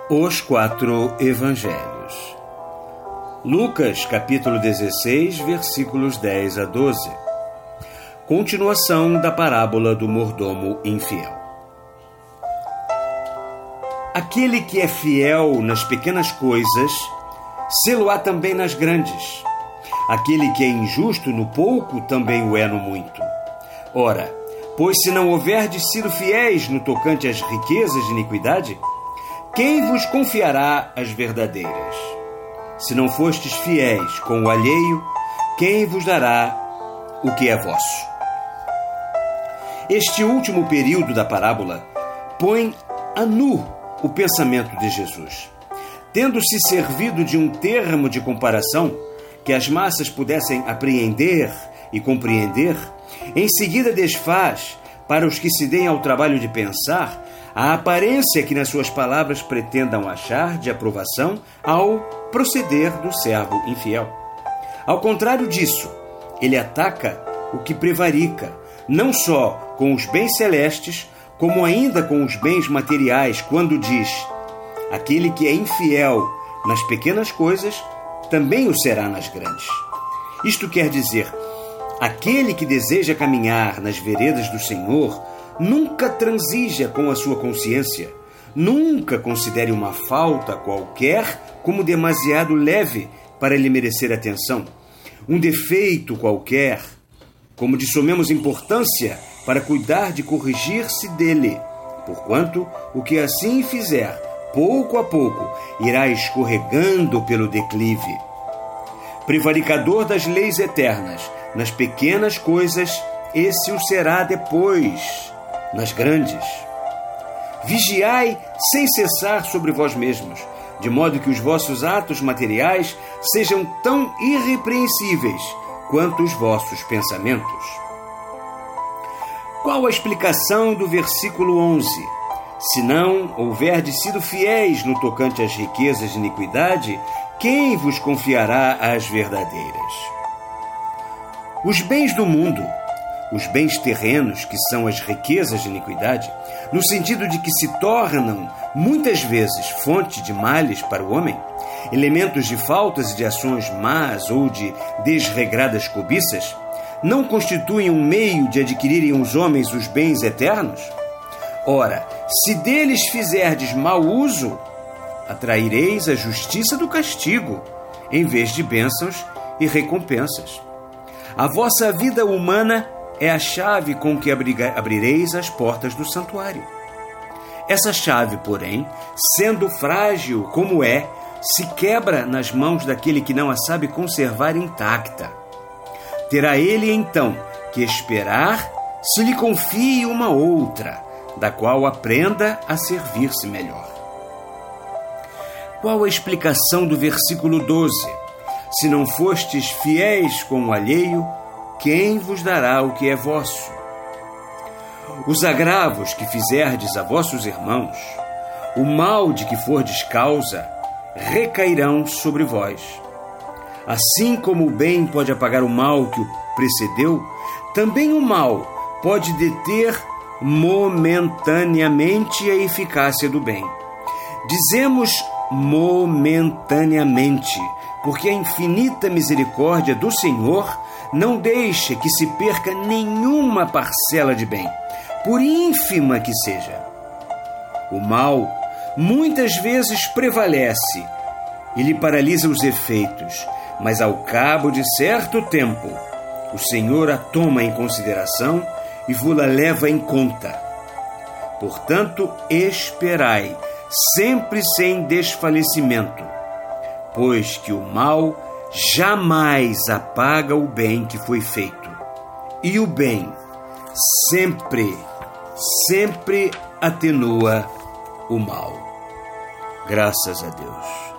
Os quatro evangelhos. Lucas, capítulo 16, versículos 10 a 12. Continuação da parábola do mordomo infiel. Aquele que é fiel nas pequenas coisas, sê-lo-á também nas grandes. Aquele que é injusto no pouco, também o é no muito. Ora, pois se não houverdes sido fiéis no tocante às riquezas de iniquidade, quem vos confiará as verdadeiras? Se não fostes fiéis com o alheio, quem vos dará o que é vosso? Este último período da parábola põe a nu o pensamento de Jesus. Tendo-se servido de um termo de comparação que as massas pudessem apreender e compreender, em seguida desfaz, para os que se deem ao trabalho de pensar, a aparência que nas suas palavras pretendam achar de aprovação ao proceder do servo infiel. Ao contrário disso, ele ataca o que prevarica, não só com os bens celestes, como ainda com os bens materiais, quando diz: aquele que é infiel nas pequenas coisas, também o será nas grandes. Isto quer dizer, aquele que deseja caminhar nas veredas do Senhor, nunca transija com a sua consciência, nunca considere uma falta qualquer como demasiado leve para lhe merecer atenção, um defeito qualquer como de somemos importância para cuidar de corrigir-se dele, porquanto o que assim fizer, pouco a pouco, irá escorregando pelo declive. Prevaricador das leis eternas, nas pequenas coisas, esse o será depois, nas grandes. Vigiai sem cessar sobre vós mesmos, de modo que os vossos atos materiais sejam tão irrepreensíveis quanto os vossos pensamentos. Qual a explicação do versículo 11? Se não houverdes sido fiéis no tocante às riquezas de iniquidade, quem vos confiará as verdadeiras? Os bens do mundo, os bens terrenos, que são as riquezas de iniquidade, no sentido de que se tornam, muitas vezes, fonte de males para o homem, elementos de faltas e de ações más ou de desregradas cobiças, não constituem um meio de adquirirem os homens os bens eternos? Ora, se deles fizerdes mau uso, atraireis a justiça do castigo, em vez de bênçãos e recompensas. A vossa vida humana é a chave com que abrireis as portas do santuário. Essa chave, porém, sendo frágil como é, se quebra nas mãos daquele que não a sabe conservar intacta. Terá ele, então, que esperar se lhe confie uma outra, da qual aprenda a servir-se melhor. Qual a explicação do versículo 12? Se não fostes fiéis com o alheio, quem vos dará o que é vosso? Os agravos que fizerdes a vossos irmãos, o mal de que fordes causa, recairão sobre vós. Assim como o bem pode apagar o mal que o precedeu, também o mal pode deter momentaneamente a eficácia do bem. Dizemos momentaneamente, porque a infinita misericórdia do Senhor não deixa que se perca nenhuma parcela de bem, por ínfima que seja. O mal muitas vezes prevalece e lhe paralisa os efeitos, mas ao cabo de certo tempo, o Senhor a toma em consideração e vos-la leva em conta. Portanto, esperai, sempre sem desfalecimento, pois que o mal jamais apaga o bem que foi feito, e o bem sempre atenua o mal. Graças a Deus.